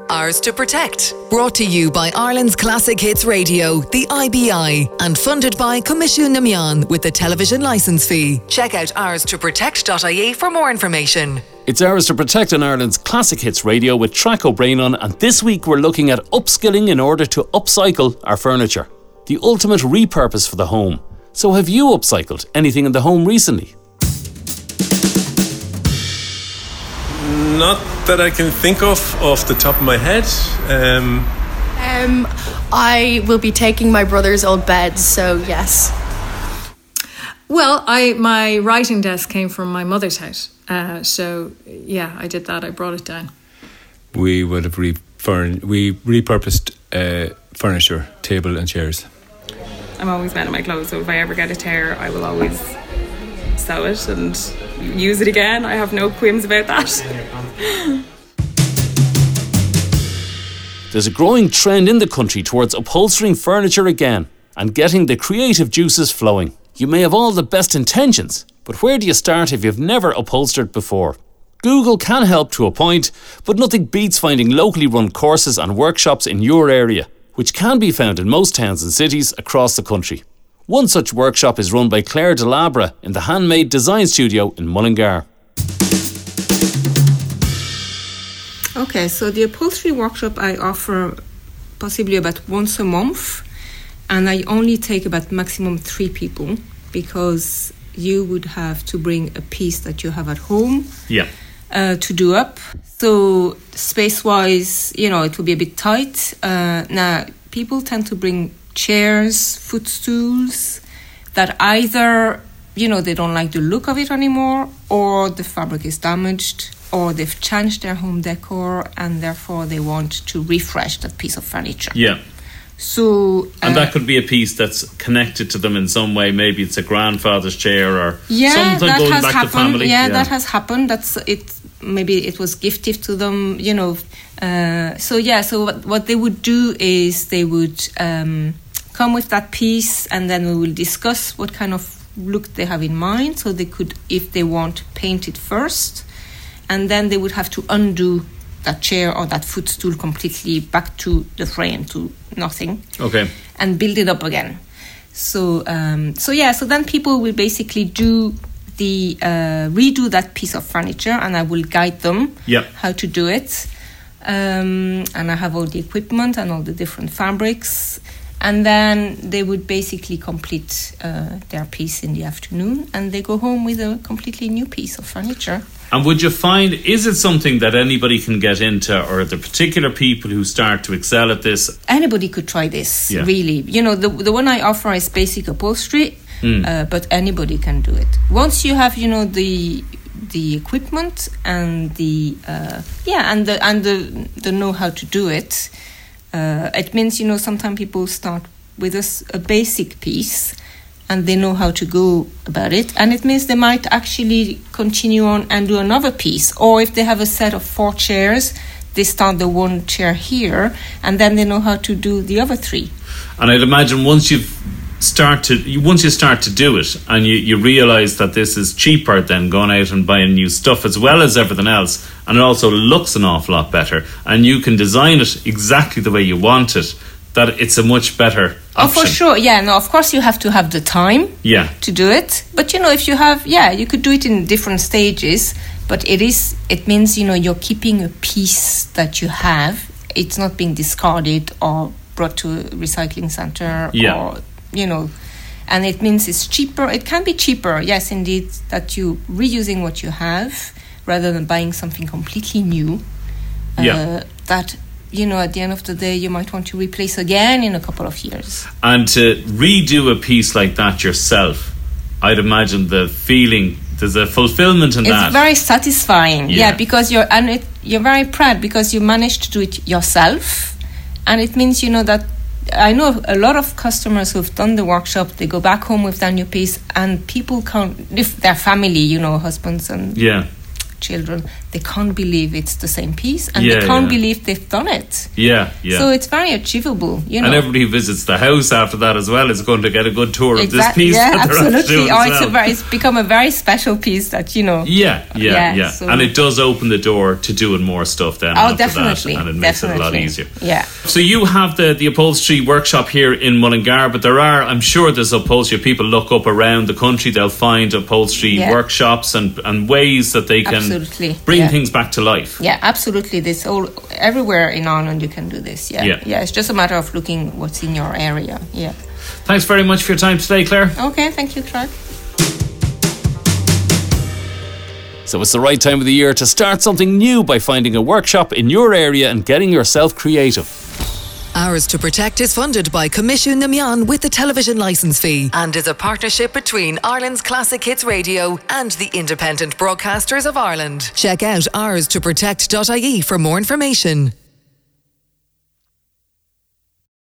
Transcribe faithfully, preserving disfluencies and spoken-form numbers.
Ours to Protect. Brought to you by Ireland's Classic Hits Radio, the I B I, and funded by Comisiún na Meán with the television licence fee. Check out ours to protect dot I E for more information. It's Ours to Protect on Ireland's Classic Hits Radio with Track O'Brien, and this week we're looking at upskilling in order to upcycle our furniture. The ultimate repurpose for the home. So have you upcycled anything in the home recently? Not that I can think of off the top of my head. Um, um, I will be taking my brother's old bed, so yes. Well, I my writing desk came from my mother's house. Uh, so, yeah, I did that. I brought it down. We would have refurn- we repurposed uh, furniture, table and chairs. I'm always mending my clothes, so if I ever get a tear, I will always sew it and use it again. I have no qualms about that. There's a growing trend in the country towards upholstering furniture again and getting the creative juices flowing. You may have all the best intentions, but where do you start if you've never upholstered before? Google can help to a point, but nothing beats finding locally run courses and workshops in your area, which can be found in most towns and cities across the country. One such workshop is run by Claire Delabra in the Handmade Design Studio in Mullingar. Okay, so the upholstery workshop I offer possibly about once a month, and I only take about maximum three people because you would have to bring a piece that you have at home yeah. uh, to do up. So space-wise, you know, it will be a bit tight. Uh, now, people tend to bring chairs, footstools that either, you know, they don't like the look of it anymore, or the fabric is damaged, or they've changed their home decor and therefore they want to refresh that piece of furniture. Yeah. So, and uh, that could be a piece that's connected to them in some way. Maybe it's a grandfather's chair or yeah, something that going has back happened. to family. Yeah, yeah, that has happened. That's it. Maybe it was gifted to them, you know. Uh, so yeah, so what, what they would do is they would um, come with that piece, and then we will discuss what kind of look they have in mind. So they could, if they want, paint it first, and then they would have to undo that chair or that footstool completely back to the frame, to nothing. Okay. And build it up again. So, um, so yeah, so then people will basically do the, uh, redo that piece of furniture, and I will guide them yep. how to do it. Um, and I have all the equipment and all the different fabrics. And then they would basically complete uh, their piece in the afternoon, and they go home with a completely new piece of furniture. And would you find, is it something that anybody can get into, or are there particular people who start to excel at this? Anybody could try this, yeah. really. You know, the the one I offer is basic upholstery, mm. uh, but anybody can do it. Once you have, you know, the the equipment and the uh, yeah, and the and the the know how to do it, uh, it means, you know, sometimes people start with a, a basic piece, and they know how to go about it. And it means they might actually continue on and do another piece. Or if they have a set of four chairs, they start the one chair here, and then they know how to do the other three. And I'd imagine once you've start to, once you start to do it, and you, you realise that this is cheaper than going out and buying new stuff, as well as everything else, and it also looks an awful lot better, and you can design it exactly the way you want it, that it's a much better option. Oh, for sure. Yeah, no, of course you have to have the time yeah. to do it. But, you know, if you have, yeah, you could do it in different stages. But it is, it means, you know, you're keeping a piece that you have. It's not being discarded or brought to a recycling centre yeah. or, you know, and it means it's cheaper. It can be cheaper, yes, indeed, that you're reusing what you have rather than buying something completely new. Yeah. Uh, that... you know, at the end of the day, you might want to replace again in a couple of years. And to redo a piece like that yourself, I'd imagine the feeling, there's a fulfillment in it's that. It's very satisfying, yeah, yeah because you're and it, you're very proud because you managed to do it yourself, and it means, you know, that I know a lot of customers who've done the workshop. They go back home with their new piece, and people count if their family, you know, husbands and yeah. children, they can't believe it's the same piece, and Yeah, they can't yeah. believe they've done it. Yeah, yeah. So it's very achievable, you know. And everybody who visits the house after that as well is going to get a good tour of this Exact- piece yeah, that they're actually absolutely. doing Oh, as it's, well. a very, it's become a very special piece that, you know. Yeah, yeah, Yeah, yeah. so- And it does open the door to doing more stuff then Oh, after definitely. that, and it makes definitely. it a lot easier. Yeah. So you have the, the upholstery workshop here in Mullingar, but there are, I'm sure there's upholstery, people look up around the country, they'll find upholstery Yeah. workshops and, and ways that they can Absolutely. bring Yeah. things back to life. Yeah, absolutely. This all everywhere in Ireland you can do this. Yeah. Yeah. Yeah. It's just a matter of looking what's in your area. Yeah. Thanks very much for your time today, Claire. Okay, thank you, Clark. So it's the right time of the year to start something new by finding a workshop in your area and getting yourself creative. Hours to Protect is funded by Commission Namian with the television licence fee and is a partnership between Ireland's Classic Hits Radio and the Independent Broadcasters of Ireland. Check out hours to protect dot I E for more information.